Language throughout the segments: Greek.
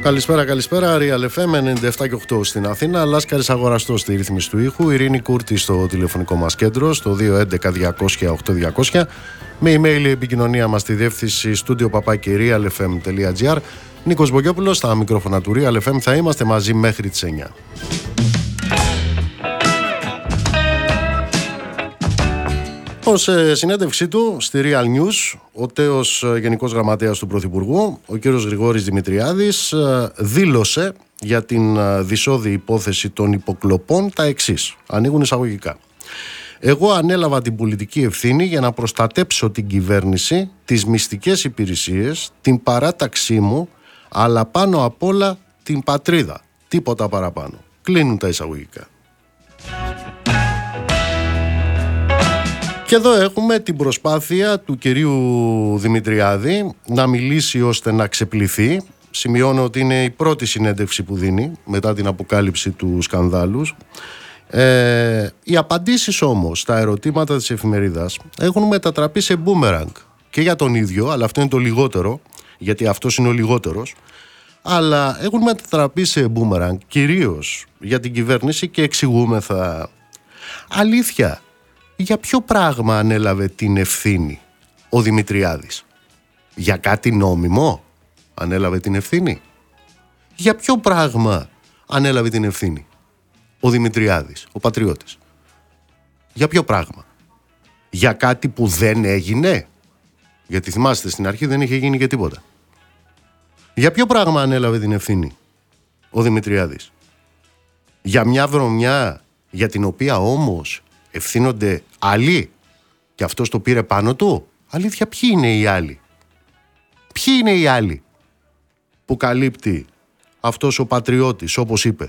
Καλησπέρα. Real FM 97 και 8 στην Αθήνα. Λάσκαρης Αγοραστός στη ρύθμιση του ήχου. Ειρήνη Κούρτη στο τηλεφωνικό μας κέντρο, στο 211-200-8200. Με email η επικοινωνία μας στη διεύθυνση studio@realfm.gr. Νίκος Μπογιόπουλος στα μικρόφωνα του Real FM. Θα είμαστε μαζί μέχρι τις 9. Ως συνέντευξή του στη Real News, ο τέος Γενικός Γραμματέας του Πρωθυπουργού, ο κύριος Γρηγόρης Δημητριάδης, δήλωσε για την δυσόδη υπόθεση των υποκλοπών τα εξής. Ανοίγουν εισαγωγικά. Εγώ ανέλαβα την πολιτική ευθύνη για να προστατέψω την κυβέρνηση, τις μυστικές υπηρεσίες, την παράταξή μου, αλλά πάνω απ' όλα την πατρίδα. Τίποτα παραπάνω. Κλείνουν τα εισαγωγικά. Και εδώ έχουμε την προσπάθεια του κυρίου Δημητριάδη να μιλήσει ώστε να ξεπληθεί. Σημειώνω ότι είναι η πρώτη συνέντευξη που δίνει μετά την αποκάλυψη του σκανδάλου. Οι απαντήσεις όμως στα ερωτήματα της εφημερίδας έχουν μετατραπεί σε μπούμεραγκ και για τον ίδιο, αλλά αυτό είναι το λιγότερο, γιατί αυτός είναι ο λιγότερος, αλλά έχουν μετατραπεί σε μπούμεραγκ κυρίως για την κυβέρνηση και εξηγούμεθα. Αλήθεια, για ποιο πράγμα ανέλαβε την ευθύνη ο Δημητριάδης? Για κάτι νόμιμο ανέλαβε την ευθύνη? Για ποιο πράγμα ανέλαβε την ευθύνη ο Δημητριάδης, ο πατριώτης? Για ποιο πράγμα? Για κάτι που δεν έγινε? Γιατί θυμάστε, στην αρχή δεν είχε γίνει και τίποτα. Για ποιο πράγμα ανέλαβε την ευθύνη ο Δημητριάδης? Για μια βρωμιά για την οποία όμως ευθύνονται άλλοι και αυτός το πήρε πάνω του? Αλήθεια, ποιοι είναι οι άλλοι? Ποιοι είναι οι άλλοι που καλύπτει αυτός ο πατριώτης, όπως είπε?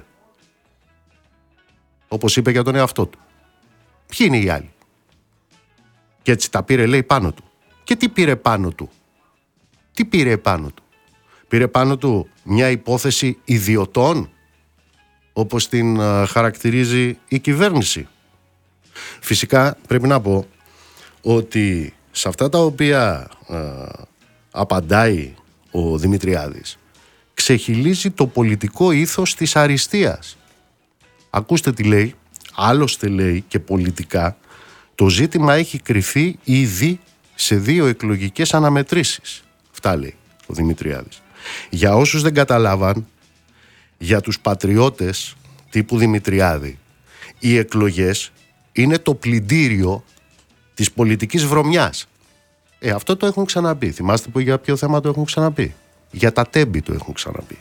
Όπως είπε για τον εαυτό του. Ποιοι είναι οι άλλοι? Και έτσι τα πήρε, λέει, πάνω του. Και τι πήρε πάνω του? Τι πήρε πάνω του? Πήρε πάνω του μια υπόθεση ιδιωτών, όπως την χαρακτηρίζει η κυβέρνηση? Φυσικά πρέπει να πω ότι σε αυτά τα οποία απαντάει ο Δημητριάδης ξεχυλίζει το πολιτικό ήθος της αριστείας. Ακούστε τι λέει. Άλλωστε, λέει, και πολιτικά το ζήτημα έχει κρυφθεί ήδη σε 2 εκλογικές αναμετρήσεις. Αυτά λέει ο Δημητριάδης. Για όσους δεν καταλάβαν, για τους πατριώτες τύπου Δημητριάδη, οι εκλογές είναι το πλυντήριο της πολιτικής βρωμιάς. Αυτό το έχουν ξαναπεί. Θυμάστε που για ποιο θέμα το έχουν ξαναπεί? Για τα τέμπη το έχουν ξαναπεί.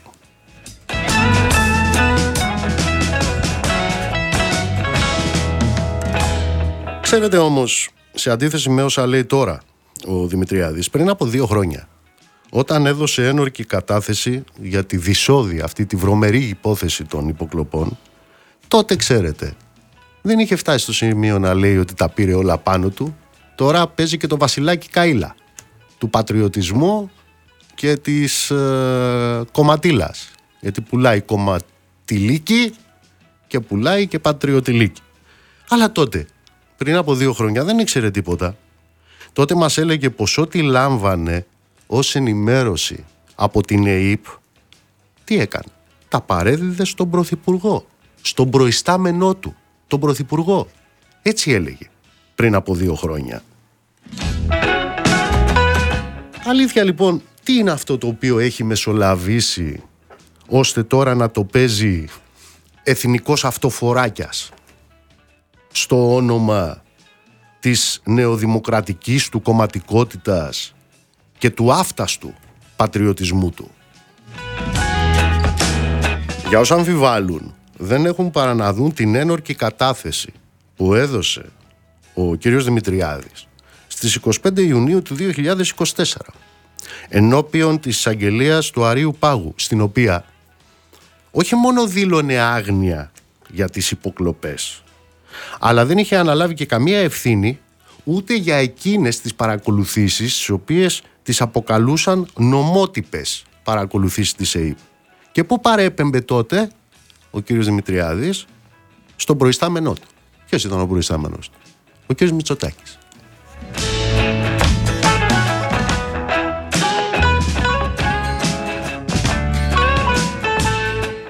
Ξέρετε όμως, σε αντίθεση με όσα λέει τώρα ο Δημητριάδης, πριν από 2 χρόνια, όταν έδωσε ένορκη κατάθεση για τη δυσόδη αυτή τη βρωμερή υπόθεση των υποκλοπών, τότε, ξέρετε, δεν είχε φτάσει στο σημείο να λέει ότι τα πήρε όλα πάνω του. Τώρα παίζει και το βασιλάκι Καΐλα του πατριωτισμού και της κομματίλας. Γιατί πουλάει κομματιλίκι και πουλάει και πατριωτιλίκι. Αλλά τότε, πριν από 2 χρόνια, δεν ήξερε τίποτα. Τότε μας έλεγε πως ό,τι λάμβανε ως ενημέρωση από την ΕΥΠ, τι έκανε? Τα παρέδιδε στον Πρωθυπουργό, στον προϊστάμενό του, τον Πρωθυπουργό. Έτσι έλεγε πριν από 2 χρόνια. Αλήθεια λοιπόν, τι είναι αυτό το οποίο έχει μεσολαβήσει ώστε τώρα να το παίζει εθνικός αυτοφοράκιας στο όνομα της νεοδημοκρατικής του κομματικότητας και του άφταστου πατριωτισμού του? Για όσους αμφιβάλλουν, δεν έχουν παρά να δουν την ένορκη κατάθεση που έδωσε ο κύριος Δημητριάδης στις 25 Ιουνίου του 2024 ενώπιον της εισαγγελίας του Αρείου Πάγου, στην οποία όχι μόνο δήλωνε άγνοια για τις υποκλοπές, αλλά δεν είχε αναλάβει και καμία ευθύνη ούτε για εκείνες τις παρακολουθήσεις τις οποίες τις αποκαλούσαν νομότυπες παρακολουθήσεις της ΕΥΠ. Και πού παρέπεμπε τότε ο κύριος Δημητριάδης? Στον προϊστάμενό του. Ποιος ήταν ο προϊστάμενος του? Ο κύριος Μητσοτάκης.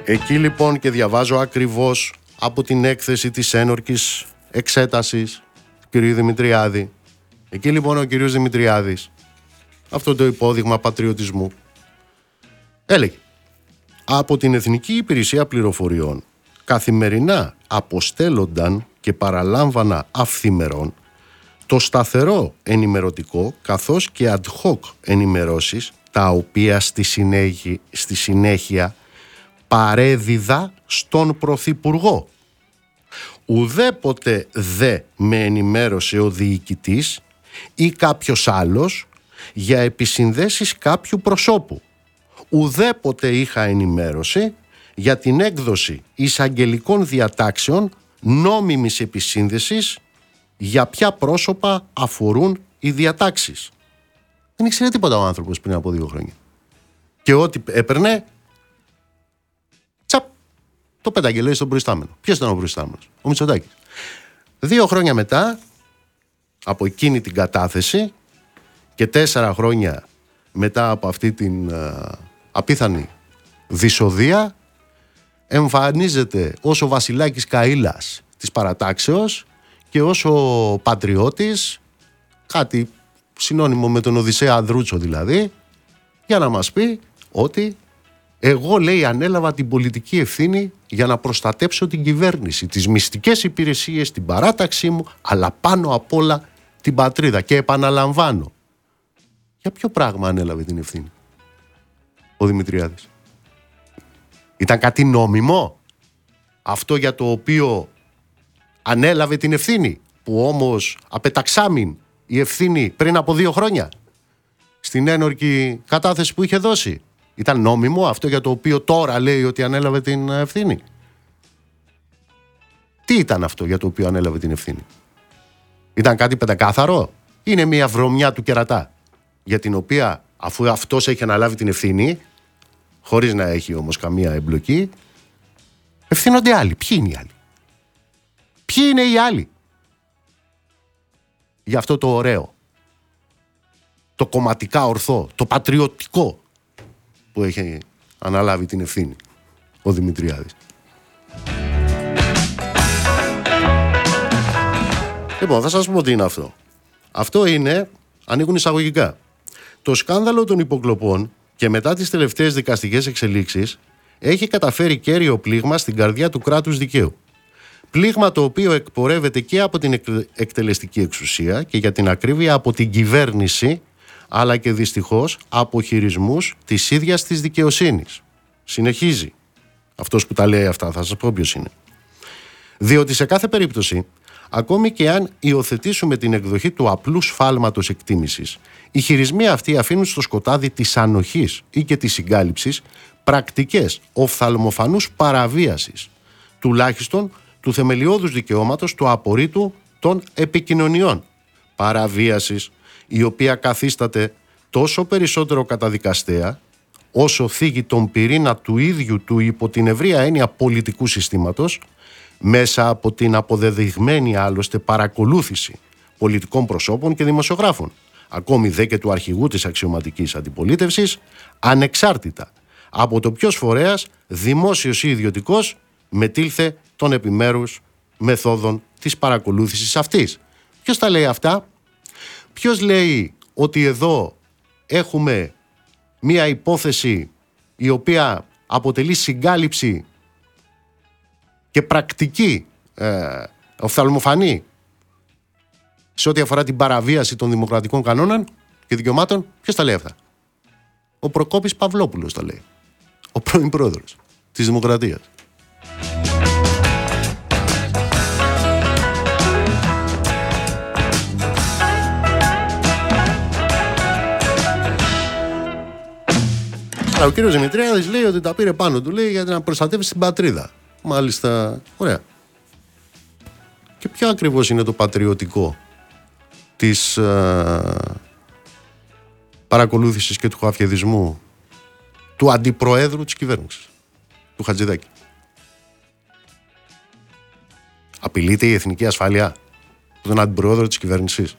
Εκεί λοιπόν, και διαβάζω ακριβώς από την έκθεση της ένορκης εξέτασης του κ. Δημητριάδη, εκεί λοιπόν ο κ. Δημητριάδης, αυτό το υπόδειγμα πατριωτισμού, έλεγε: από την Εθνική Υπηρεσία Πληροφοριών καθημερινά αποστέλλονταν και παραλάμβανα αυθημερών το σταθερό ενημερωτικό καθώς και ad hoc ενημερώσεις, τα οποία στη συνέχεια παρέδιδα στον Πρωθυπουργό. Ουδέποτε δε με ενημέρωσε ο διοικητής ή κάποιος άλλος για επισυνδέσεις κάποιου προσώπου. Ουδέποτε είχα ενημέρωση για την έκδοση εισαγγελικών διατάξεων νόμιμης επισύνδεσης για ποια πρόσωπα αφορούν οι διατάξεις. Δεν ήξερε τίποτα ο άνθρωπος πριν από 2 χρόνια. Και ό,τι έπαιρνε, τσαπ, το πέταγε, λέει, στον προϊστάμενο. Ποιος ήταν ο προϊστάμενος? Ο Μητσοτάκης. 2 χρόνια μετά, από εκείνη την κατάθεση και 4 χρόνια μετά από αυτή την απίθανη δυσοδεία, εμφανίζεται ως ο Βασιλάκης Καΐλας της παρατάξεως και ως ο πατριώτης, κάτι συνώνυμο με τον Οδυσσέα Ανδρούτσο δηλαδή, για να μας πει ότι εγώ, λέει, ανέλαβα την πολιτική ευθύνη για να προστατέψω την κυβέρνηση, τις μυστικές υπηρεσίες, την παράταξή μου, αλλά πάνω απ' όλα την πατρίδα. Και επαναλαμβάνω, για ποιο πράγμα ανέλαβε την ευθύνη ο Δημητριάδης? Ήταν κάτι νόμιμο αυτό για το οποίο ανέλαβε την ευθύνη, που όμως απεταξάμην η ευθύνη πριν από 2 χρόνια στην ένορκη κατάθεση που είχε δώσει? Ήταν νόμιμο αυτό για το οποίο τώρα λέει ότι ανέλαβε την ευθύνη? Τι ήταν αυτό για το οποίο ανέλαβε την ευθύνη? Ήταν κάτι πεντακάθαρο? Είναι μια βρωμιά του κερατά, για την οποία, αφού αυτός έχει αναλάβει την ευθύνη, χωρίς να έχει όμως καμία εμπλοκή, ευθύνονται άλλοι? Ποιοι είναι οι άλλοι? Ποιοι είναι οι άλλοι για αυτό το ωραίο, το κομματικά ορθό, το πατριωτικό που έχει αναλάβει την ευθύνη ο Δημητριάδης? Λοιπόν, θα σας πω τι είναι αυτό. Αυτό είναι, ανοίγουν εισαγωγικά, το σκάνδαλο των υποκλοπών, και μετά τις τελευταίες δικαστικές εξελίξεις έχει καταφέρει κέριο πλήγμα στην καρδιά του κράτους δικαίου. Πλήγμα το οποίο εκπορεύεται και από την εκτελεστική εξουσία και, για την ακρίβεια, από την κυβέρνηση, αλλά και δυστυχώς από χειρισμούς της ίδιας της δικαιοσύνης. Συνεχίζει αυτός που τα λέει αυτά, θα σας πω ποιος είναι. Διότι σε κάθε περίπτωση, ακόμη και αν υιοθετήσουμε την εκδοχή του απλού σφάλματος εκτίμησης, οι χειρισμοί αυτοί αφήνουν στο σκοτάδι της ανοχής ή και της συγκάλυψης πρακτικές οφθαλμοφανούς παραβίασης, τουλάχιστον του θεμελιώδους δικαιώματος του απορρίτου των επικοινωνιών. Παραβίασης η οποία καθίσταται τόσο περισσότερο καταδικαστέα, όσο θίγει τον πυρήνα του ίδιου του υπό την ευρεία έννοια πολιτικού συστήματος, μέσα από την αποδεδειγμένη άλλωστε παρακολούθηση πολιτικών προσώπων και δημοσιογράφων, ακόμη δε και του αρχηγού της αξιωματικής αντιπολίτευσης, ανεξάρτητα από το ποιος φορέας, δημόσιος ή ιδιωτικός, μετήλθε των επιμέρους μεθόδων της παρακολούθησης αυτής. Ποιος τα λέει αυτά? Ποιος λέει ότι εδώ έχουμε μία υπόθεση η οποία αποτελεί συγκάλυψη και πρακτική οφθαλμοφανή σε ό,τι αφορά την παραβίαση των δημοκρατικών κανόνων και δικαιωμάτων? Ποιος τα λέει αυτά? Ο Προκόπης Παυλόπουλος τα λέει, ο πρώην πρόεδρος της Δημοκρατίας. Ο κύριος Δημητριάδης λέει ότι τα πήρε πάνω του, λέει, για να προστατεύσει την πατρίδα. Μάλιστα, ωραία. Και ποιο ακριβώς είναι το πατριωτικό της παρακολούθησης και του χαφιεδισμού του αντιπροέδρου της κυβέρνησης, του Χατζηδάκη? Απειλείται η εθνική ασφάλεια από τον αντιπροέδρο της κυβέρνησης?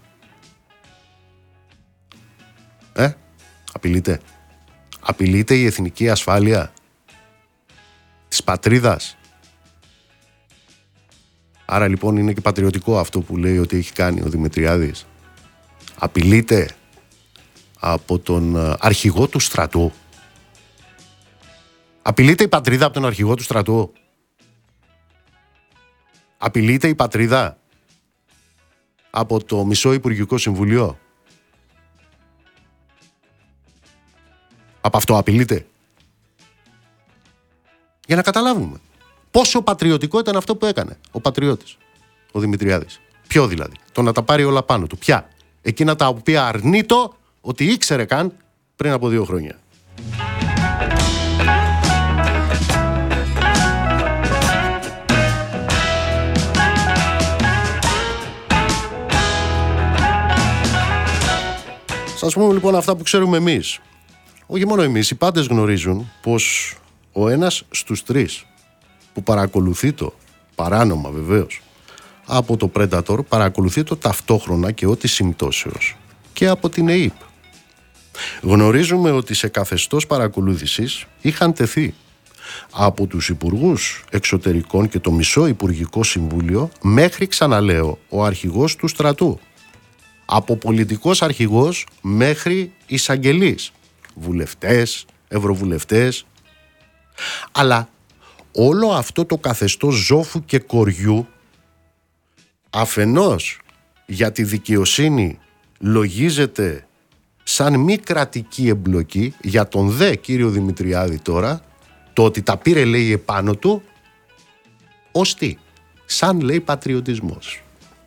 Απειλείται η εθνική ασφάλεια της πατρίδας. Άρα λοιπόν είναι και πατριωτικό αυτό που λέει ότι έχει κάνει ο Δημητριάδης. Απειλείται από τον αρχηγό του στρατού. Απειλείται η πατρίδα από τον αρχηγό του στρατού. Απειλείται η πατρίδα από το μισό Υπουργικό Συμβουλίο. Από αυτό απειλείται. Για να καταλάβουμε πόσο πατριωτικό ήταν αυτό που έκανε ο πατριώτης, ο Δημητριάδης. Ποιο δηλαδή? Το να τα πάρει όλα πάνω του. Ποια? Εκείνα τα οποία αρνείτο ότι ήξερε καν πριν από 2 χρόνια. Σας πούμε λοιπόν αυτά που ξέρουμε εμείς. Όχι μόνο εμείς, οι πάντες γνωρίζουν πως ο ένας στους 3 που παρακολουθεί το παράνομα βεβαίως από το Predator, παρακολουθεί το ταυτόχρονα και ό,τι συμπτώσεως και από την ΕΥΠ. Γνωρίζουμε ότι σε καθεστώς παρακολούθησης είχαν τεθεί από τους υπουργούς εξωτερικών και το μισό Υπουργικό Συμβούλιο μέχρι, ξαναλέω, ο αρχηγός του στρατού. Από πολιτικός αρχηγός μέχρι εισαγγελείς, βουλευτές, ευρωβουλευτές. Αλλά όλο αυτό το καθεστώς ζόφου και κοριού αφενός για τη δικαιοσύνη λογίζεται σαν μη κρατική εμπλοκή, για τον δε κύριο Δημητριάδη τώρα, το ότι τα πήρε λέει επάνω του, ως τι? Σαν λέει πατριωτισμός.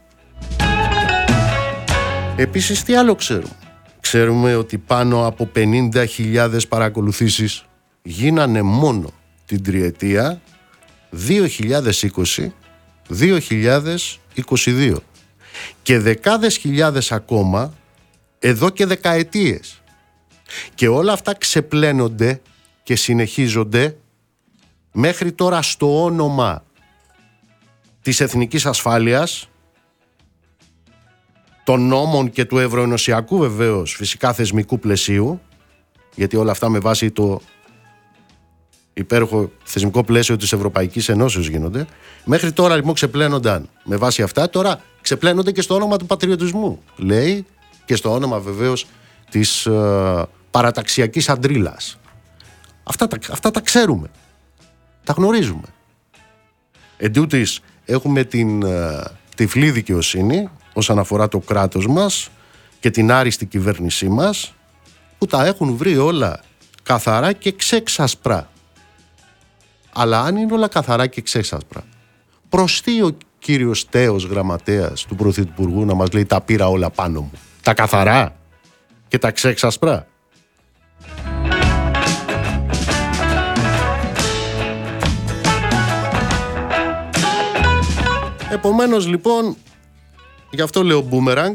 Επίσης τι άλλο ξέρουμε? Ξέρουμε ότι πάνω από 50.000 παρακολουθήσεις γίνανε μόνο την τριετία 2020-2022 και δεκάδες χιλιάδες ακόμα εδώ και δεκαετίες. Και όλα αυτά ξεπλένονται και συνεχίζονται μέχρι τώρα στο όνομα της εθνικής ασφάλειας, των νόμων και του ευρωενωσιακού βεβαίως φυσικά θεσμικού πλαισίου, γιατί όλα αυτά με βάση το υπέροχο θεσμικό πλαίσιο της Ευρωπαϊκής Ενώσεως γίνονται. Μέχρι τώρα λοιπόν ξεπλένονταν με βάση αυτά, τώρα ξεπλένονται και στο όνομα του πατριωτισμού, λέει, και στο όνομα βεβαίως της παραταξιακής αντρίλας. Αυτά τα ξέρουμε, τα γνωρίζουμε. Εν τούτης, έχουμε την τυφλή δικαιοσύνη όσον αφορά το κράτος μας και την άριστη κυβέρνησή μας, που τα έχουν βρει όλα καθαρά και ξέξασπρα. Αλλά αν είναι όλα καθαρά και ξέξασπρα, προς τι ο κύριος Τέος, γραμματέας του Πρωθυπουργού, να μας λέει τα πήρα όλα πάνω μου? Τα καθαρά και τα ξέξασπρα. Επομένως λοιπόν, γι' αυτό λέω boomerang,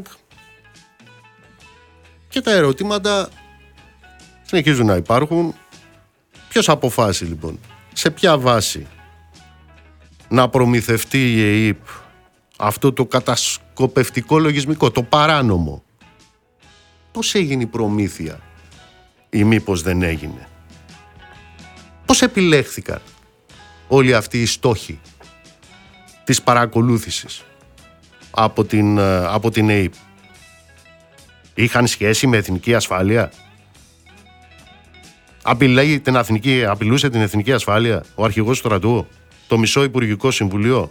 και τα ερωτήματα συνεχίζουν να υπάρχουν. Ποιος αποφάσισε λοιπόν, σε ποια βάση να προμηθευτεί η ΕΥΠ αυτό το κατασκοπευτικό λογισμικό, το παράνομο? Πώς έγινε η προμήθεια ή μήπως δεν έγινε? Πώς επιλέχθηκαν όλοι αυτοί οι στόχοι της παρακολούθησης από την ΕΥΠ? Είχαν σχέση με εθνική ασφάλεια? Απειλούσε την εθνική ασφάλεια ο αρχηγός του στρατού, το μισό Υπουργικό Συμβουλίο?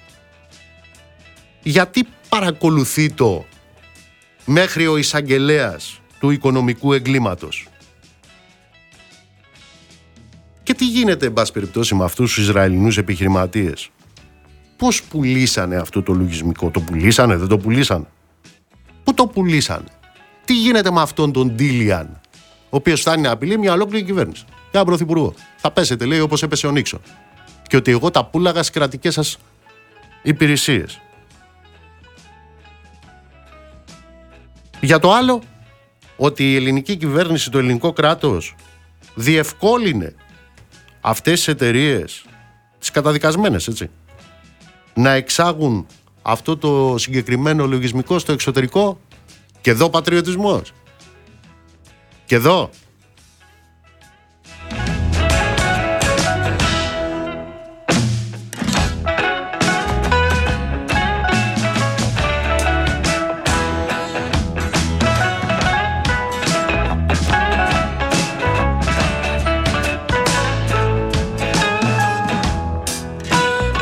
Γιατί παρακολουθεί το μέχρι ο εισαγγελέας του οικονομικού εγκλήματος? Και τι γίνεται, εν πάση περιπτώσει, με αυτούς τους Ισραηλινούς επιχειρηματίες? Πώς πουλήσανε αυτό το λογισμικό? Το πουλήσανε, δεν το πουλήσανε? Πού το πουλήσανε? Τι γίνεται με αυτόν τον Ντίλιαν, ο οποίος φτάνει να απειλεί μια ολόκληρη κυβέρνηση, για έναν πρωθυπουργό? Θα πέσετε, λέει, όπως έπεσε ο Νίξον, και ότι εγώ τα πούλαγα στις κρατικές σας υπηρεσίες. Για το άλλο, ότι η ελληνική κυβέρνηση, το ελληνικό κράτος, διευκόλυνε αυτές τις εταιρείες, τις καταδικασμένες, έτσι, να εξάγουν αυτό το συγκεκριμένο λογισμικό στο εξωτερικό. Και εδώ πατριωτισμός. Και εδώ.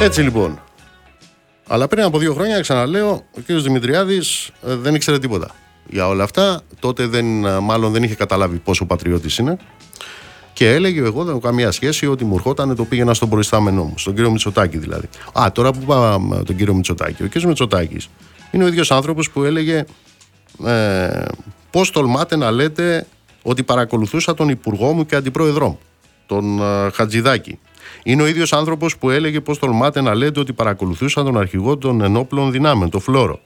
Έτσι λοιπόν. Αλλά πριν από 2 χρόνια, ξαναλέω, ο κ. Δημητριάδης δεν ήξερε τίποτα για όλα αυτά. Τότε μάλλον δεν είχε καταλάβει πόσο πατριώτης είναι. Και έλεγε: εγώ δεν έχω καμία σχέση, ότι μου ερχόταν το πήγαινα στον προϊστάμενό μου, στον κύριο Μητσοτάκη δηλαδή. Τώρα που πάμε τον κύριο Μητσοτάκη, ο κύριος Μητσοτάκης είναι ο ίδιος άνθρωπος που έλεγε: πώς τολμάτε να λέτε ότι παρακολουθούσα τον υπουργό μου και αντιπρόεδρό μου, τον Χατζηδάκη. Είναι ο ίδιος άνθρωπος που έλεγε: πώς τολμάτε να λέτε ότι παρακολουθούσα τον αρχηγό των ενόπλων δυνάμεων, τον Φλόρο.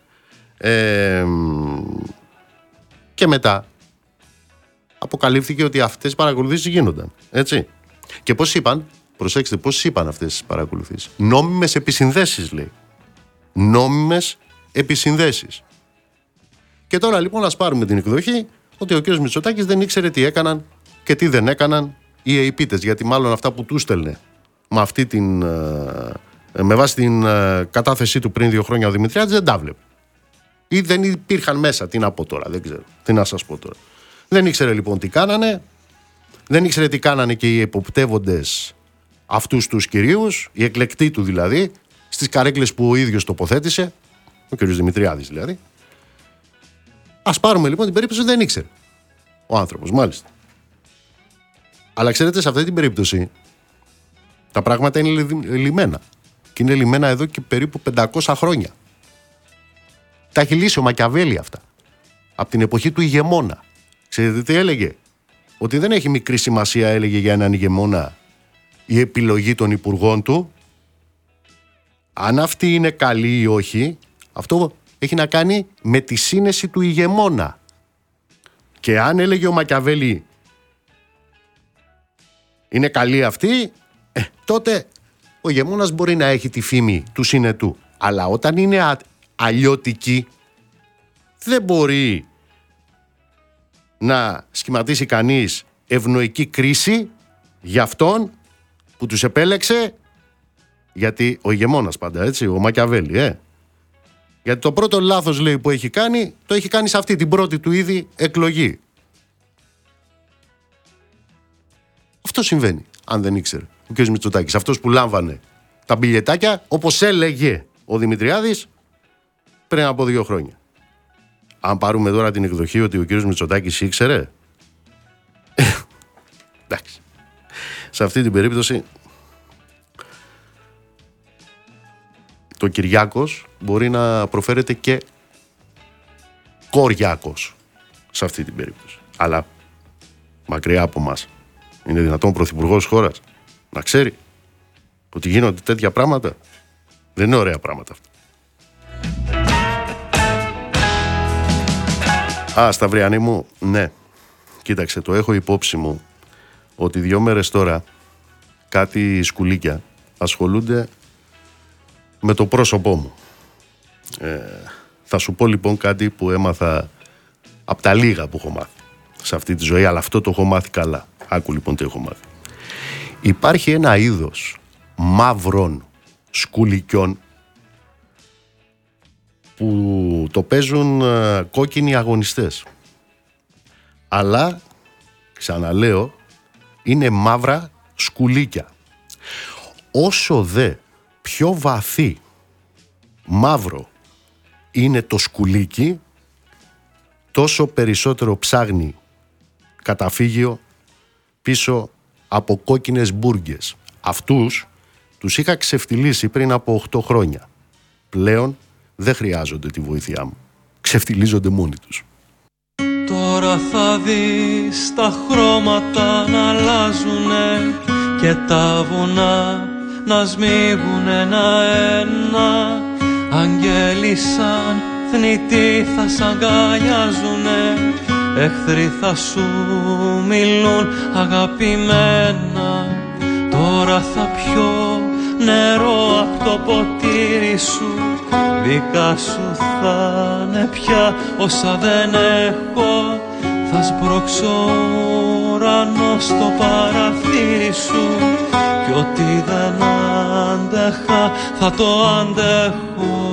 Και μετά αποκαλύφθηκε ότι αυτές οι παρακολουθήσεις γίνονταν. Έτσι. Και πώς είπαν, προσέξτε, πώς είπαν αυτές τις παρακολουθήσεις. Νόμιμες επισυνδέσεις, λέει. Νόμιμες επισυνδέσεις. Και τώρα λοιπόν ας πάρουμε την εκδοχή ότι ο κ. Μητσοτάκης δεν ήξερε τι έκαναν και τι δεν έκαναν οι αιπίτες, γιατί μάλλον αυτά που του στέλνε με βάση την κατάθεσή του πριν 2 χρόνια ο Δημητριάδης δεν τα βλέπε. Ή δεν υπήρχαν μέσα, τι να πω τώρα, δεν ξέρω, τι να σας πω τώρα. Δεν ήξερε λοιπόν τι κάνανε, δεν ήξερε τι κάνανε και οι εποπτεύοντες αυτούς τους κυρίους, οι εκλεκτοί του δηλαδή, στις καρέκλες που ο ίδιος τοποθέτησε, ο κ. Δημητριάδης δηλαδή. Ας πάρουμε λοιπόν την περίπτωση δεν ήξερε ο άνθρωπος, μάλιστα. Αλλά ξέρετε, σε αυτή την περίπτωση τα πράγματα είναι λυμμένα. Και είναι λυμμένα εδώ και περίπου 500 χρόνια. Τα έχει λύσει ο Μακιαβέλη αυτά. Από την εποχή του ηγεμόνα. Ξέρετε τι έλεγε? Ότι δεν έχει μικρή σημασία, έλεγε, για έναν ηγεμόνα η επιλογή των υπουργών του. Αν αυτή είναι καλή ή όχι, αυτό έχει να κάνει με τη σύνεση του ηγεμόνα. Και αν, έλεγε ο Μακιαβέλη, είναι καλή αυτή, τότε ο ηγεμόνας μπορεί να έχει τη φήμη του συνετού. Αλλά όταν είναι αλλιώτικη, δεν μπορεί να σχηματίσει κανείς ευνοϊκή κρίση για αυτόν που τους επέλεξε, γιατί ο ηγεμόνας πάντα, έτσι, ο Μακιαβέλη, γιατί το πρώτο λάθος, λέει, που έχει κάνει, το έχει κάνει σε αυτή την πρώτη του ήδη εκλογή. Αυτό συμβαίνει, αν δεν ήξερε ο κ. Μητσοτάκης, αυτός που λάμβανε τα μπιλιετάκια, όπως έλεγε ο Δημητριάδης πριν από 2 χρόνια. Αν πάρουμε τώρα την εκδοχή ότι ο κ. Μητσοτάκης ήξερε, εντάξει, σε αυτή την περίπτωση το Κυριάκος μπορεί να προφέρεται και Κοριάκος σε αυτή την περίπτωση. Αλλά μακριά από μας. Είναι δυνατόν ο πρωθυπουργός της χώρας να ξέρει ότι γίνονται τέτοια πράγματα? Δεν είναι ωραία πράγματα αυτά. Σταυριανή μου, ναι, κοίταξε, το έχω υπόψη μου ότι 2 μέρες τώρα κάτι σκουλίκια ασχολούνται με το πρόσωπό μου. Θα σου πω λοιπόν κάτι που έμαθα από τα λίγα που έχω μάθει σε αυτή τη ζωή, αλλά αυτό το έχω μάθει καλά. Άκου λοιπόν τι έχω μάθει. Υπάρχει ένα είδος μαύρων σκουλικιών που το παίζουν κόκκινοι αγωνιστές. Αλλά, ξαναλέω, είναι μαύρα σκουλίκια. Όσο δε πιο βαθύ μαύρο είναι το σκουλίκι, τόσο περισσότερο ψάχνει καταφύγιο πίσω από κόκκινες μπουργκες. Αυτούς τους είχα ξεφτυλίσει πριν από 8 χρόνια. Πλέον δεν χρειάζονται τη βοήθειά μου. Ξεφτυλίζονται μόνοι τους. Τώρα θα δεις τα χρώματα να αλλάζουνε και τα βουνά να σμίγουν ένα-ένα. Αγγέλοι σαν θνητοί θα σ' αγκαλιάζουνε, εχθροί θα σου μιλούν αγαπημένα. Τώρα θα πιω νερό απ' το ποτήρι σου, δικά σου θα είναι πια όσα δεν έχω. Θα σμπρώξω ουρανό στο παραθύρι σου κι ό,τι δεν άντεχα θα το αντέχω.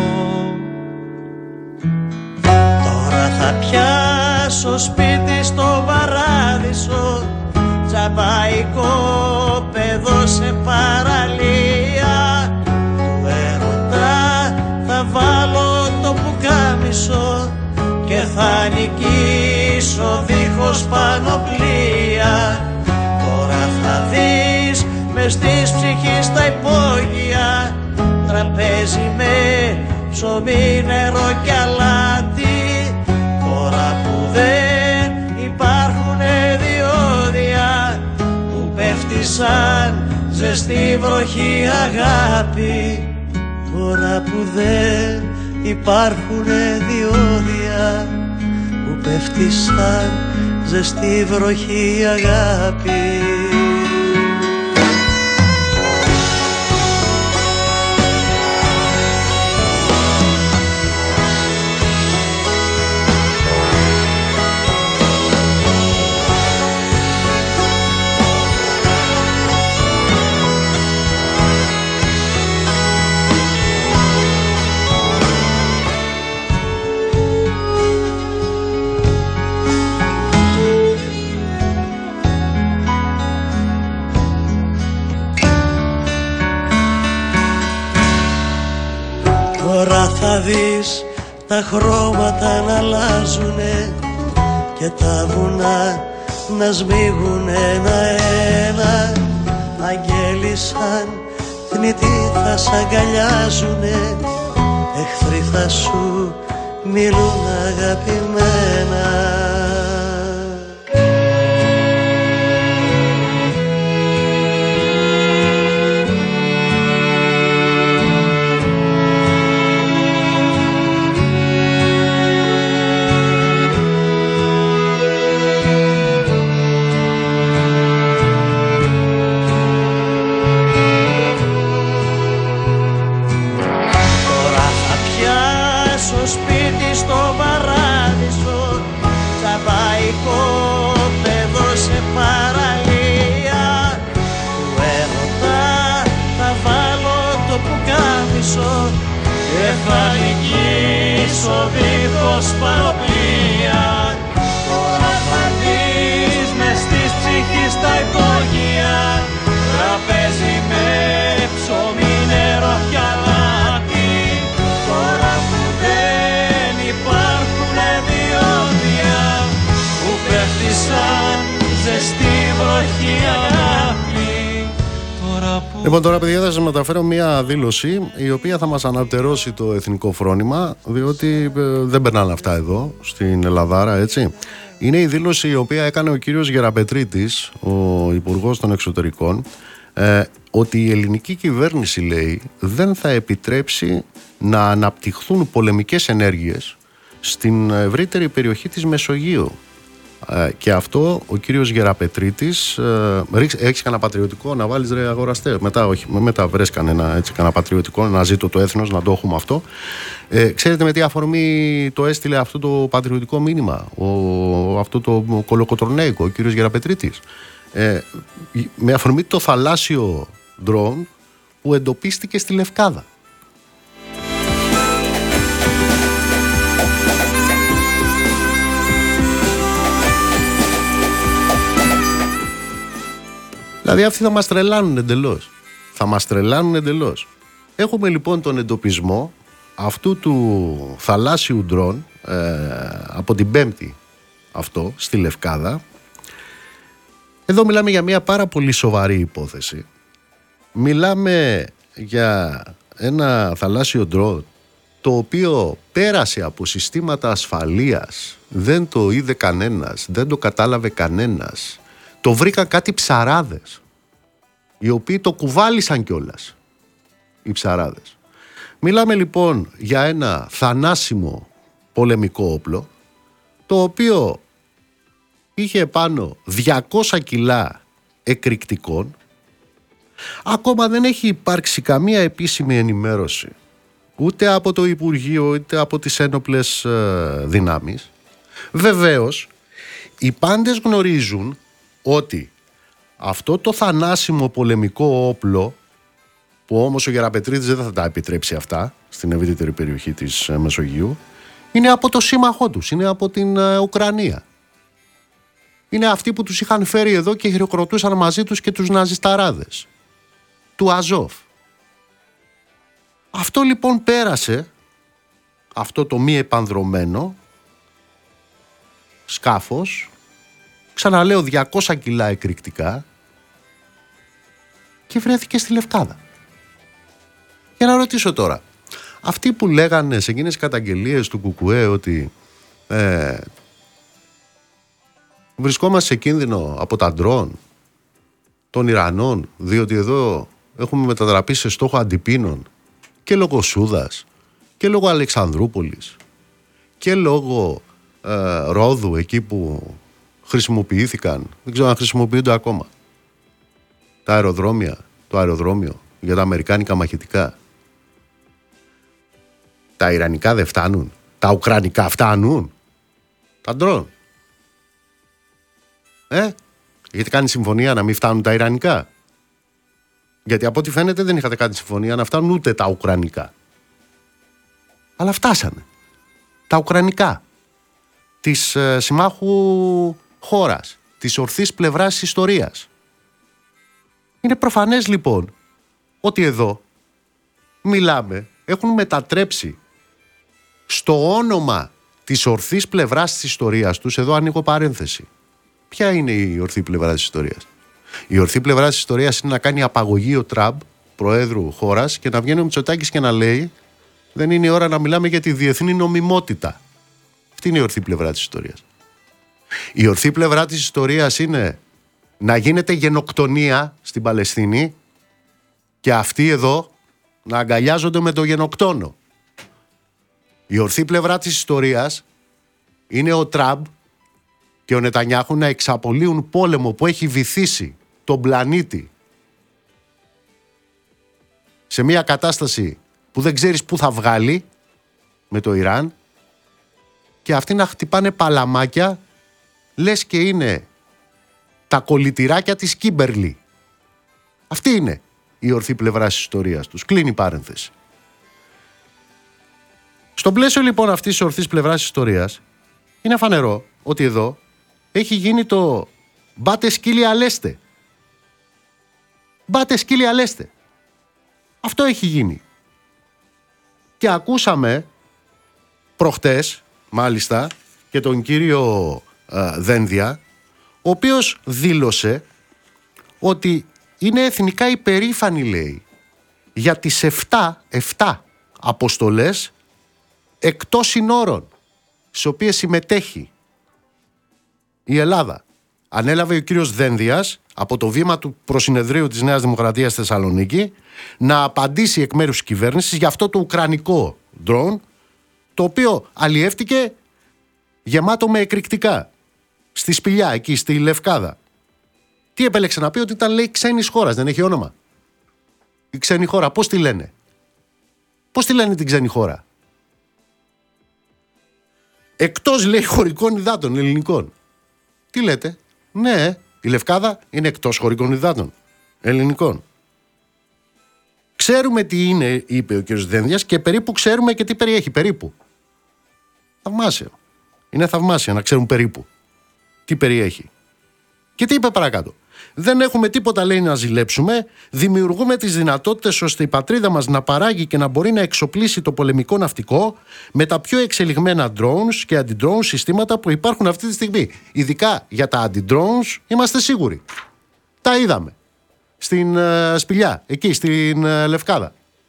Τώρα θα πιάσω σπίτι στο παράδεισο, τσαπαϊκό παιδό σε παραλία. δίχως πανοπλία. Τώρα θα δεις μες της ψυχής τα υπόγεια, τραπέζι με ψωμί, νερό κι αλάτι. Τώρα που δεν υπάρχουνε διόδια, που πέφτει σαν ζεστή βροχή αγάπη. Τώρα που δεν υπάρχουνε διόδια, που πέφτει σαν ζεστή βροχή αγάπη. Τώρα θα δεις τα χρώματα να αλλάζουνε και τα βουνά να σμίγουν ένα-ένα. Αγγέλοι σαν θνητοί θα σ' αγκαλιάζουνε, εχθροί θα σου μιλούν αγαπημένα. Και θα νικήσω δίχως πανοπλία. Τώρα θα δεις μες της ψυχής τα υπόγεια, τραπέζι με ψωμί, νερό κι αλάτι. Τώρα που δεν υπάρχουνε διόδια, που πέφτει σαν ζεστή βροχή αγάπη. Λοιπόν, τώρα παιδιά θα σας μεταφέρω μια δήλωση η οποία θα μας αναπτερώσει το εθνικό φρόνημα, διότι δεν περνάνε αυτά εδώ στην Ελλαδάρα, έτσι. Είναι η δήλωση η οποία έκανε ο κύριος Γεραπετρίτης, ο Υπουργός των Εξωτερικών, ότι η ελληνική κυβέρνηση, λέει, δεν θα επιτρέψει να αναπτυχθούν πολεμικές ενέργειες στην ευρύτερη περιοχή της Μεσογείου. Και αυτό ο κύριος Γεραπετρίτης, έχεις κανένα πατριωτικό να βάλεις, ρε αγοραστέ? Μετά βρες κανένα πατριωτικό, να ζήτω το έθνος, να το έχουμε αυτό. Ξέρετε με τι αφορμή το έστειλε αυτό το πατριωτικό μήνυμα, αυτό το κολοκοτρονέικο, ο κύριος Γεραπετρίτης? Με αφορμή το θαλάσσιο ντρόουν που εντοπίστηκε στη Λευκάδα. Δηλαδή αυτοί θα μας τρελάνουν εντελώς. Έχουμε λοιπόν τον εντοπισμό αυτού του θαλάσσιου ντρόν από την Πέμπτη αυτό στη Λευκάδα. Εδώ μιλάμε για μια πάρα πολύ σοβαρή υπόθεση. Μιλάμε για ένα θαλάσσιο ντρόν το οποίο πέρασε από συστήματα ασφαλείας, δεν το είδε κανένας, δεν το κατάλαβε κανένας. Το βρήκαν κάτι ψαράδες, οι οποίοι το κουβάλισαν κιόλας, οι ψαράδες. Μιλάμε λοιπόν για ένα θανάσιμο πολεμικό όπλο, το οποίο είχε πάνω 200 κιλά εκρηκτικών. Ακόμα δεν έχει υπάρξει καμία επίσημη ενημέρωση, ούτε από το Υπουργείο, ούτε από τις ένοπλες δυνάμεις. Βεβαίως, οι πάντες γνωρίζουν ότι αυτό το θανάσιμο πολεμικό όπλο, που όμως ο Γεραπετρίτης δεν θα τα επιτρέψει αυτά στην ευρύτερη περιοχή της Μεσογείου, είναι από το σύμμαχό τους, είναι από την Ουκρανία. Είναι αυτοί που τους είχαν φέρει εδώ και χειροκροτούσαν μαζί τους και τους ναζισταράδες του Αζόφ. Αυτό λοιπόν πέρασε, αυτό το μη επανδρωμένο σκάφος, ξαναλέω 200 κιλά εκρηκτικά, και βρέθηκε στη Λευκάδα. Για να ρωτήσω τώρα, αυτοί που λέγανε σε εκείνες καταγγελίες του Κουκουέ ότι βρισκόμαστε σε κίνδυνο από τα ντρόν των Ιρανών, διότι εδώ έχουμε μετατραπεί σε στόχο αντιπίνων και λόγω Σούδας και λόγω Αλεξανδρούπολης και λόγω Ρόδου, εκεί που χρησιμοποιήθηκαν, δεν ξέρω αν χρησιμοποιούνται ακόμα, τα αεροδρόμια, το αεροδρόμιο για τα αμερικάνικα μαχητικά. Τα ιρανικά δεν φτάνουν, τα ουκρανικά φτάνουν, τα ντρόν. Γιατί κάνει συμφωνία να μην φτάνουν τα ιρανικά? Γιατί από ό,τι φαίνεται δεν είχατε κάνει συμφωνία να φτάνουν ούτε τα ουκρανικά. Αλλά φτάσανε τα ουκρανικά της συμμάχου χώρας, της ορθής πλευράς της ιστορίας. Είναι προφανές λοιπόν ότι εδώ μιλάμε, έχουν μετατρέψει στο όνομα της ορθής πλευράς της ιστορίας τους, εδώ ανοίγω παρένθεση. Ποια είναι η ορθή πλευρά της ιστορίας? Η ορθή πλευρά της ιστορίας είναι να κάνει απαγωγή ο Τραμπ, προέδρου χώρας, και να βγαίνει ο Μητσοτάκης και να λέει δεν είναι η ώρα να μιλάμε για τη διεθνή νομιμότητα. Αυτή είναι η ορθή πλευρά της ιστορίας. Η ορθή πλευρά της ιστορίας είναι να γίνεται γενοκτονία στην Παλαιστίνη και αυτοί εδώ να αγκαλιάζονται με το γενοκτόνο. Η ορθή πλευρά της ιστορίας είναι ο Τραμπ και ο Νετανιάχου να εξαπολύουν πόλεμο που έχει βυθίσει τον πλανήτη σε μια κατάσταση που δεν ξέρεις πού θα βγάλει με το Ιράν, και αυτοί να χτυπάνε παλαμάκια λες και είναι τα κολλητηράκια της Κίμπερλι. Αυτή είναι η ορθή πλευρά της ιστορίας τους. Κλείνει η παρένθεση. Στο πλαίσιο λοιπόν αυτής της ορθής πλευράς της ιστορίας είναι φανερό ότι εδώ έχει γίνει το μπάτε σκύλι αλέστε. Μπάτε σκύλι αλέστε. Αυτό έχει γίνει. Και ακούσαμε προχτές μάλιστα και τον κύριο Δένδια, ο οποίος δήλωσε ότι είναι εθνικά υπερήφανοι, λέει, για τις 7 αποστολές εκτός συνόρων στις οποίες συμμετέχει η Ελλάδα. Ανέλαβε ο κύριος Δένδιας από το βήμα του προσυνεδρίου της Νέας Δημοκρατίας στη Θεσσαλονίκη να απαντήσει εκ μέρους της κυβέρνησης για αυτό το ουκρανικό ντρόν, το οποίο αλλιεύτηκε γεμάτο με εκρηκτικά στη Σπηλιά, εκεί στη Λευκάδα. Τι επέλεξε να πει? Ότι ήταν, λέει, ξένης χώρας, δεν έχει όνομα. Η ξένη χώρα πώς τη λένε? Πώς τη λένε την ξένη χώρα? Εκτός, λέει, χωρικών υδάτων ελληνικών. Τι λέτε? Ναι, η Λευκάδα είναι εκτός χωρικών υδάτων ελληνικών. Ξέρουμε τι είναι, είπε ο κ. Δένδιας, και περίπου ξέρουμε και τι περιέχει. Περίπου. Θαυμάσιο. Είναι θαυμάσιο να ξέρουν περίπου τι περιέχει. Και τι είπε παρακάτω? Δεν έχουμε τίποτα, λέει, να ζηλέψουμε. Δημιουργούμε τις δυνατότητες ώστε η πατρίδα μας να παράγει και να μπορεί να εξοπλίσει το πολεμικό ναυτικό με τα πιο εξελιγμένα drones και anti-drone συστήματα που υπάρχουν αυτή τη στιγμή. Ειδικά για τα anti-drones είμαστε σίγουροι. Τα είδαμε στην Σπηλιά, εκεί στην Λευκάδα.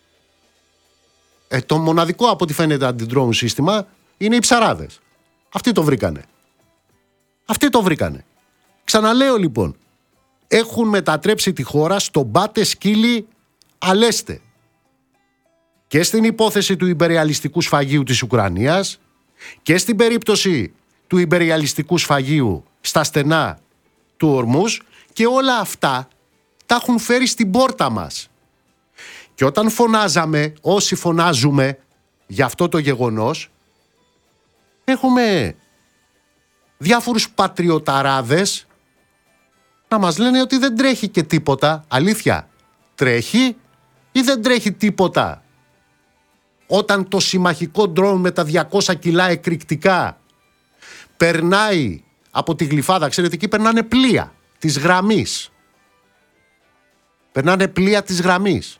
Το μοναδικό από ό,τι φαίνεται anti-drone σύστημα είναι οι ψαράδες. Αυτοί το βρήκανε. Αυτοί το βρήκανε. Ξαναλέω λοιπόν, έχουν μετατρέψει τη χώρα στο μπάτε σκύλι αλέστε. Και στην υπόθεση του υπεριαλιστικού σφαγείου της Ουκρανίας και στην περίπτωση του υπεριαλιστικού σφαγείου στα στενά του Ορμούς, και όλα αυτά τα έχουν φέρει στην πόρτα μας. Και όταν φωνάζαμε, όσοι φωνάζουμε για αυτό το γεγονός, έχουμε διάφορους πατριωταράδες να μας λένε ότι δεν τρέχει και τίποτα. Αλήθεια, τρέχει ή δεν τρέχει τίποτα? Όταν το συμμαχικό ντρόν με τα 200 κιλά εκρηκτικά περνάει από τη Γλυφάδα, ξέρετε, εκεί περνάνε πλοία της γραμμής. Περνάνε πλοία της γραμμής.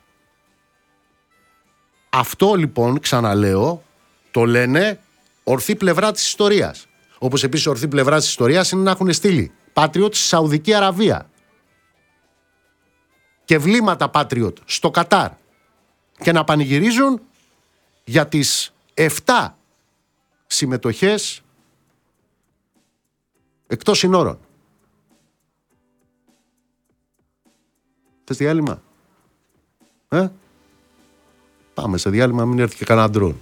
Αυτό λοιπόν, ξαναλέω, το λένε ορθή πλευρά της ιστορίας. Όπως επίσης ορθή πλευρά της ιστορίας είναι να έχουν στείλει Patriot στη Σαουδική Αραβία και βλήματα Patriot στο Κατάρ και να πανηγυρίζουν για τις 7 συμμετοχές εκτός συνόρων. Θες διάλειμμα? Πάμε σε διάλειμμα, μην έρθει και κανένα ντρόν.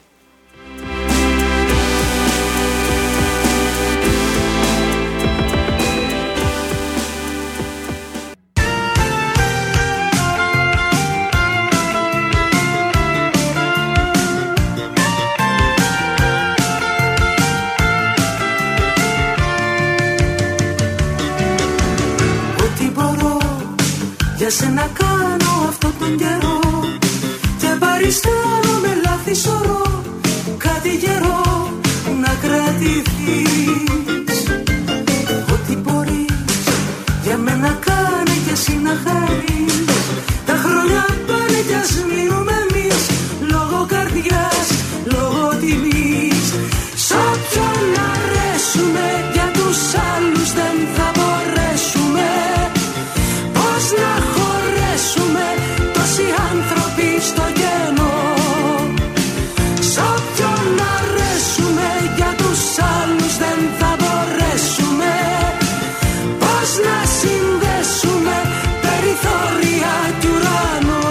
Για σένα κάνω αυτόν τον καιρό και παριστάνω με λάθη σωρό κάτι καιρό να κρατηθείς. Ό,τι μπορείς για μένα κάνε κι εσύ να χαρείς. Τα χρόνια πάνε κι ας μείνουμε εμείς λόγω καρδιάς, λόγω τιμής. Σ' όποιον αρέσουμε για τους άλλους δεν θα μπορέσουμε. Πώς να χωρέσουμε τόσοι άνθρωποι στο κενό. Σ' όποιον αρέσουμε για τους άλλους δεν θα μπορέσουμε. Πώς να συνδέσουμε περιθώρια κι ουρανό.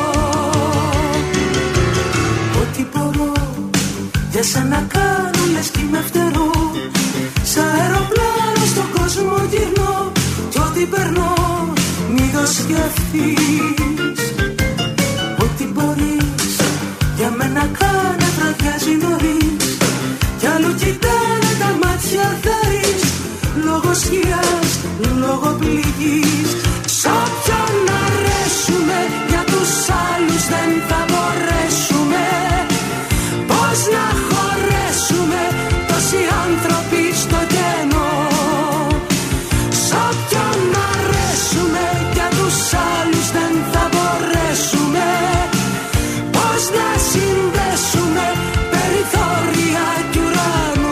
Ό,τι μπορώ για σένα κάνω λες κι με φτερώ. Σ' αεροπλάνο στον κόσμο γυρνώ κι ό,τι περνώ μη το σκεφτείς. Ό,τι μπορείς για μένα κάνε βραδιάζει νωρίς κι αλλού κοιτάνε τα μάτια θαρείς λόγω σκιάς, λόγω πληγής. Σ' όποιον αρέσουμε για τους άλλους δεν θα μπορέσουμε. Πώς να χωρέσουμε τόσοι άνθρωποι στο κενό. Σ' όποιον αρέσουμε για τους άλλους δεν θα μπορέσουμε. Πώς να συνδέσουμε περιθώρια κι ουρανό.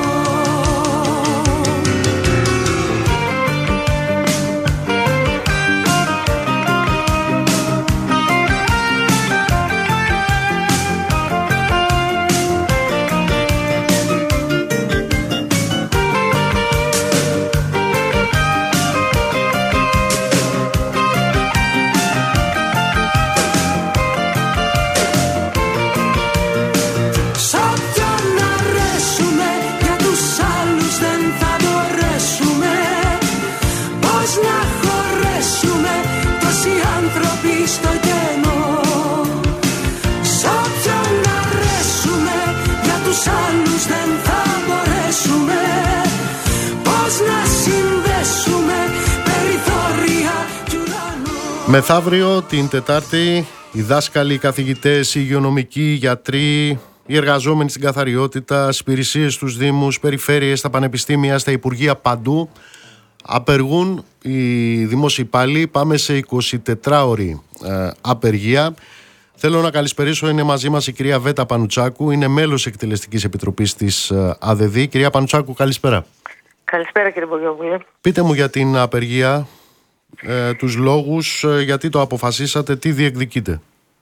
Στο κενό. Σ' όποιον αρέσουμε για τους άλλους δεν θα μπορέσουμε. Πώς να συνδέσουμε περιθώρια κι ουρανό. Μεθαύριο την Τετάρτη οι δάσκαλοι, οι καθηγητές, οι υγειονομικοί, οι γιατροί, οι εργαζόμενοι στην καθαριότητα, στις υπηρεσίες στους δήμους, περιφέρειες, στα πανεπιστήμια, στα υπουργεία, παντού απεργούν οι δημόσιοι υπάλληλοι. Πάμε σε 24ωρη απεργία. Θέλω να καλησπερίσω, είναι μαζί μας η κυρία Βέτα Πανουτσάκου, είναι μέλος εκτελεστικής επιτροπής της ΑΔΔ. Κυρία Πανουτσάκου, καλησπέρα. Καλησπέρα κύριε Μπογιόπουλε. Πείτε μου για την απεργία, τους λόγους, γιατί το αποφασίσατε, τι διεκδικείτε.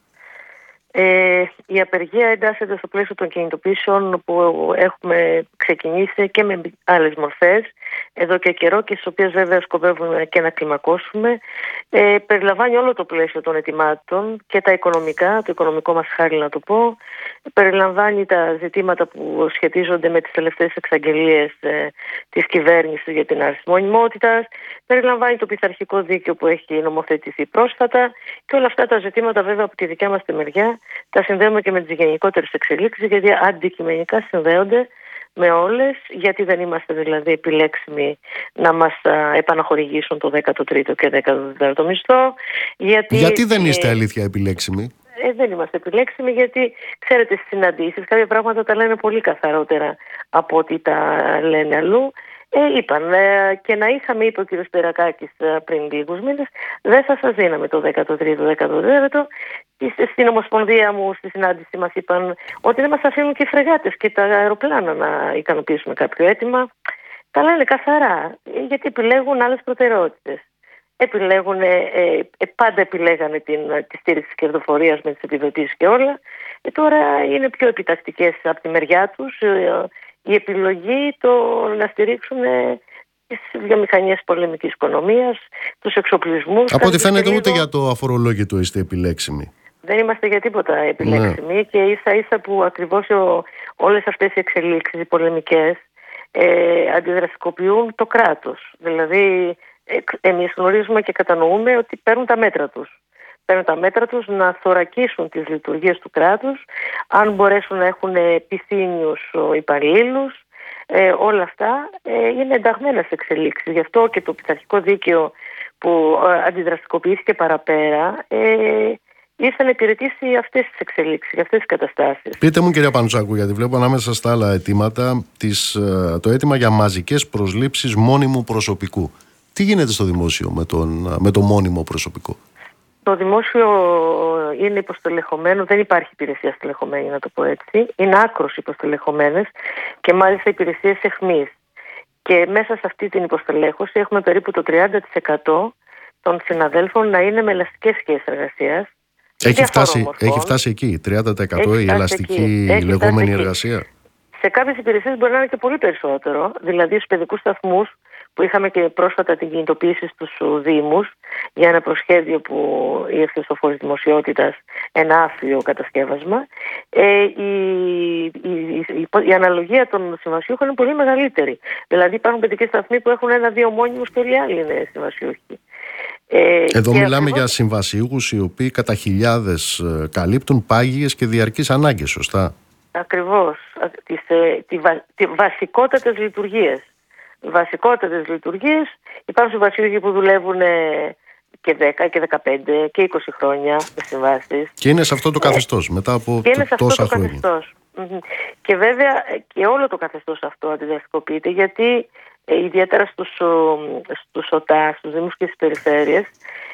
Η απεργία εντάσσεται στο πλαίσιο των κινητοποιήσεων που έχουμε ξεκινήσει και με άλλες μορφές εδώ και καιρό και στις οποίες βέβαια σκοπεύουμε και να κλιμακώσουμε. Περιλαμβάνει όλο το πλαίσιο των αιτημάτων και τα οικονομικά, το οικονομικό μας χάρη να το πω. Περιλαμβάνει τα ζητήματα που σχετίζονται με τις τελευταίες εξαγγελίες της κυβέρνησης για την άρση μονιμότητας. Περιλαμβάνει το πειθαρχικό δίκαιο που έχει νομοθετηθεί πρόσφατα και όλα αυτά τα ζητήματα βέβαια από τη δικιά μας τη μεριά τα συνδέουμε και με τις γενικότερες εξελίξεις, γιατί αντικειμενικά συνδέονται με όλες, γιατί δεν είμαστε δηλαδή επιλέξιμοι να μας επαναχορηγήσουν το 13ο και 14ο μισθό. Γιατί δεν είστε αλήθεια επιλέξιμοι? Δεν είμαστε επιλέξιμοι γιατί, ξέρετε, στις συναντήσεις κάποια πράγματα τα λένε πολύ καθαρότερα από ό,τι τα λένε αλλού. Είπαν και να είχαμε, είπε ο κ. Σπυρακάκης πριν λίγους μήνες, δεν θα σας δίναμε το 13ο, 14ο. Στην Ομοσπονδία μου, στη συνάντηση μας είπαν ότι δεν μας αφήνουν και οι φρεγάτες και τα αεροπλάνα να ικανοποιήσουμε κάποιο αίτημα. Τα λένε καθαρά, γιατί επιλέγουν άλλες προτεραιότητες. Πάντα επιλέγανε τη στήριξη της κερδοφορίας με τις επιδοτήσεις και όλα. Τώρα είναι πιο επιτακτικές από τη μεριά τους η επιλογή να στηρίξουν τις βιομηχανίες πολεμικής οικονομίας, τους εξοπλισμούς. Από ό,τι φαίνεται ούτε για το αφορολόγητο είστε επιλέξιμοι. Δεν είμαστε για τίποτα επιλέξιμοι, ναι. Και ίσα ίσα που ακριβώς όλες αυτές οι εξελίξεις, οι πολεμικές, αντιδραστικοποιούν το κράτος. Δηλαδή εμείς γνωρίζουμε και κατανοούμε ότι παίρνουν τα μέτρα τους. Παίρνουν τα μέτρα τους να θωρακίσουν τις λειτουργίες του κράτους, αν μπορέσουν να έχουν πυθύνιους υπαλλήλους. Όλα αυτά είναι ενταγμένα σε εξελίξεις. Γι' αυτό και το πειθαρχικό δίκαιο που αντιδραστικοποιήθηκε παραπέρα ήρθε να υπηρετήσει αυτές τις εξελίξεις, αυτές τις καταστάσεις. Πείτε μου, κυρία Πανουτσάκου, γιατί βλέπω ανάμεσα στα άλλα αιτήματα το αίτημα για μαζικές προσλήψεις μόνιμου προσωπικού. Τι γίνεται στο δημόσιο με το μόνιμο προσωπικό? Το δημόσιο είναι υποστελεχωμένο, δεν υπάρχει υπηρεσία στελεχωμένη, να το πω έτσι. Είναι άκρως υποστελεχωμένες και μάλιστα υπηρεσίες εχμής. Και μέσα σε αυτή την υποστελέχωση έχουμε περίπου το 30% των συναδέλφων να είναι με ελαστικές σχέσεις εργασίας. Έχει φτάσει εκεί, 30% η ελαστική λεγόμενη εργασία. Σε κάποιες υπηρεσίες μπορεί να είναι και πολύ περισσότερο, δηλαδή στους παιδικούς σταθμούς, που είχαμε και πρόσφατα την κινητοποίηση στους Δήμους για ένα προσχέδιο που ήρθε στο φως δημοσιότητας, ένα άφλιο κατασκεύασμα. Η αναλογία των συμβασιούχων είναι πολύ μεγαλύτερη. Δηλαδή υπάρχουν παιδικοί σταθμοί που έχουν 1-2 μόνιμους και όλοι οι άλλοι είναι συμβασιούχοι. Εδώ μιλάμε για συμβασιούχους οι οποίοι κατά χιλιάδες καλύπτουν πάγιες και διαρκείς ανάγκες, σωστά? Ακριβώς. Τις βασικότατες λειτουργίες. Βασικότερες λειτουργίες. Υπάρχουν συμβασιούχοι που δουλεύουν και 10 και 15 και 20 χρόνια με συμβάσεις. Και είναι σε αυτό το καθεστώς μετά από τόσα χρόνια. Και βέβαια και όλο το καθεστώς αυτό αντιδραστικοποιείται, γιατί ιδιαίτερα στους ΟΤΑ, στους Δήμους και στις περιφέρειες,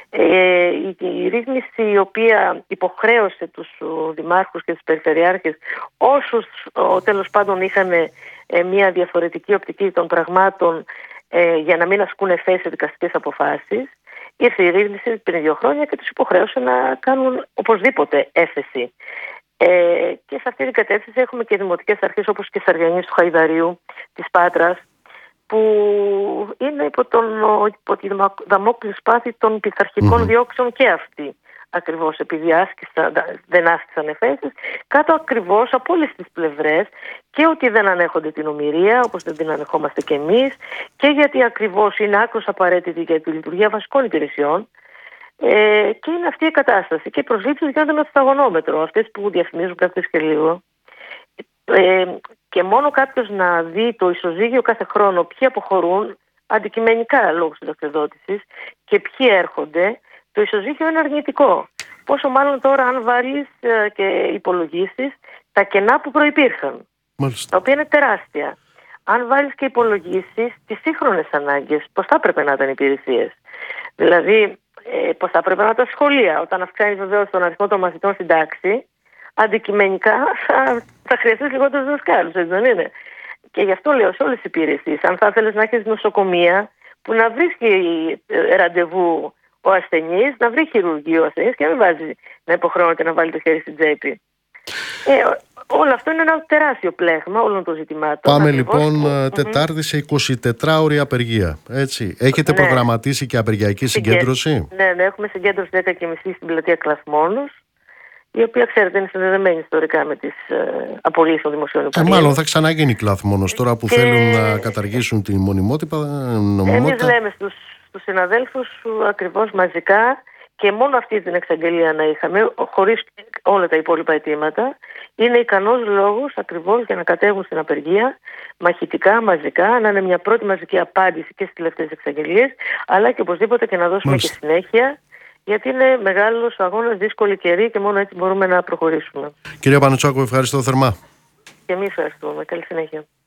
η ρύθμιση η οποία υποχρέωσε τους δημάρχους και τους περιφερειάρχες, όσους τέλος πάντων είχαν μια διαφορετική οπτική των πραγμάτων, για να μην ασκούν εφέσεις σε δικαστικές αποφάσεις, ήρθε η ρύθμιση πριν 2 χρόνια και τους υποχρέωσε να κάνουν οπωσδήποτε έφεση. Και σε αυτή την κατεύθυνση έχουμε και δημοτικές αρχές όπως και Σαριανής του Χαϊδαρίου, της Πάτρας, που είναι υπό τη δαμόκλειο σπάθη των πειθαρχικών διώξεων και αυτοί. Ακριβώς επειδή δεν άσκησαν εφέσεις, κάτω ακριβώς από όλες τις πλευρές, και ότι δεν ανέχονται την ομηρία όπως δεν την ανεχόμαστε κι εμείς, και γιατί ακριβώς είναι άκρως απαραίτητη για τη λειτουργία βασικών υπηρεσιών. Και είναι αυτή η κατάσταση. Και οι προσλήψεις γίνονται με το σταγονόμετρο, αυτές που διαφημίζουν κάθε και λίγο. Και μόνο κάποιος να δει το ισοζύγιο κάθε χρόνο, ποιοι αποχωρούν αντικειμενικά λόγω συνταξιοδότησης και ποιοι έρχονται, το ισοζύγιο είναι αρνητικό. Πόσο μάλλον τώρα αν βάλεις και υπολογίσεις τα κενά που προϋπήρχαν, τα οποία είναι τεράστια. Αν βάλεις και υπολογίσεις τις σύγχρονες ανάγκες, πώς θα έπρεπε να ήταν οι υπηρεσίες. Δηλαδή, πώς θα έπρεπε να ήταν τα σχολεία. Όταν αυξάνεις βεβαίως τον αριθμό των μαθητών στην τάξη, αντικειμενικά θα χρειαστείς λιγότερους δασκάλους, έτσι δεν είναι? Και γι' αυτό λέω σε όλες τις υπηρεσίες, αν θα ήθελες να έχεις νοσοκομεία που να βρίσκει ραντεβού ο ασθενής, να βρει χειρουργείο ο ασθενής και να μην βάζει να υποχρεώνεται να βάλει το χέρι στην τσέπη. Όλο αυτό είναι ένα τεράστιο πλέγμα όλων των ζητημάτων. Πάμε λοιπόν Τετάρτη σε 24ωρη απεργία. Έτσι. Έχετε προγραμματίσει και απεργιακή συγκέντρωση? Ναι, έχουμε συγκέντρωση 10:30 στην πλατεία Κλαθμόνος, η οποία, ξέρετε, είναι συνδεδεμένη ιστορικά με τις απολύσεις των δημοσίων υπαλλήλων. Μάλλον θα ξαναγίνει Κλαθμόνος τώρα που θέλουν να καταργήσουν τη νομιμότητα. Εμείς λέμε στους συναδέλφους ακριβώς μαζικά, και μόνο αυτή την εξαγγελία να είχαμε, χωρίς όλα τα υπόλοιπα αιτήματα, είναι ικανός λόγος ακριβώς για να κατέβουν στην απεργία μαχητικά, μαζικά, να είναι μια πρώτη μαζική απάντηση και στις τελευταίες εξαγγελίες, αλλά και οπωσδήποτε και να δώσουμε και συνέχεια, γιατί είναι μεγάλος αγώνας, δύσκολη καιρή και μόνο έτσι μπορούμε να προχωρήσουμε. Κυρία Πανουτσάκου, ευχαριστώ θερμά. Και εμείς ευχαριστούμε. Καλή συνέχεια.